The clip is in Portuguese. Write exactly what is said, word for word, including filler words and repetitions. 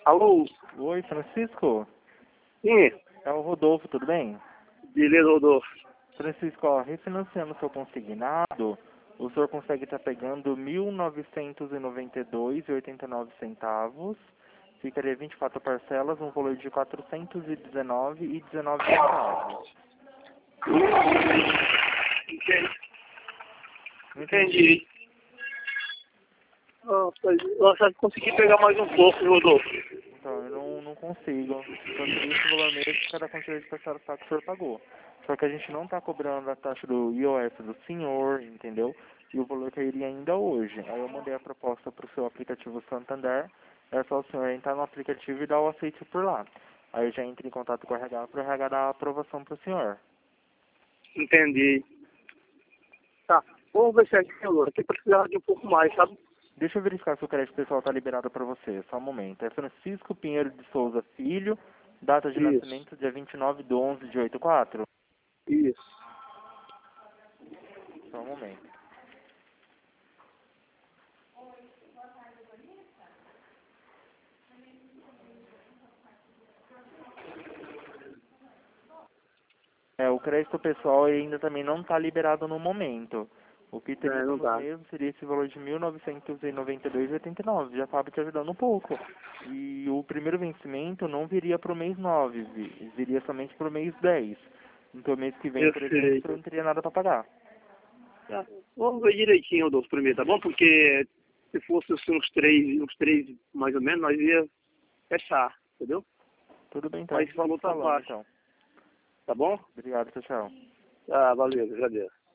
Alô? Oi, Francisco? Sim, É o Rodolfo, tudo bem? beleza, Rodolfo. Francisco, ó, refinanciando o seu consignado, o senhor consegue estar pegando mil novecentos e noventa e dois reais e oitenta e nove centavos. Ficaria vinte e quatro parcelas, um valor de quatrocentos e dezenove reais e dezenove centavos. Entendi. Não Entendi. Nossa, eu acho que consegui pegar mais um pouco, Rodolfo. Então, eu não, não consigo. Só seria esse valor mesmo que cada quantidade de parcela que o senhor pagou. Só que a gente não está cobrando a taxa do I O F do senhor, entendeu? E o valor cairia ainda hoje. Aí eu mandei a proposta para o seu aplicativo Santander. É só o senhor entrar no aplicativo e dar o aceite por lá. Aí eu já entro em contato com o R H para o R H dar a aprovação para o senhor. Entendi. Tá, vamos ver se é aqui, agora. Aqui precisava de um pouco mais, sabe? Deixa eu verificar se o crédito pessoal está liberado para você. Só um momento. É Francisco Pinheiro de Souza Filho, data de Isso, nascimento dia vinte e nove de onze de oitenta e quatro. isso. Só um momento. É, o crédito pessoal ainda também não está liberado no momento. O que É, não teríamos dá. mesmo seria esse valor de mil novecentos e noventa e dois reais e oitenta e nove centavos. Já estava te ajudando um pouco. E o primeiro vencimento não viria para o mês nove, vi- viria somente para o mês dez. Então, mês que vem, Eu por exemplo, sei. você não teria nada para pagar. Tá. Vamos ver direitinho, Rodolfo, primeiro, tá bom? Porque se fosse assim, uns três, uns três mais ou menos, nós ia fechar, entendeu? Tudo bem, então. A Mas gente esse vai valor se tá falando, baixo, então. tá bom? Obrigado, tchau, tchau. Ah, valeu, agradeço.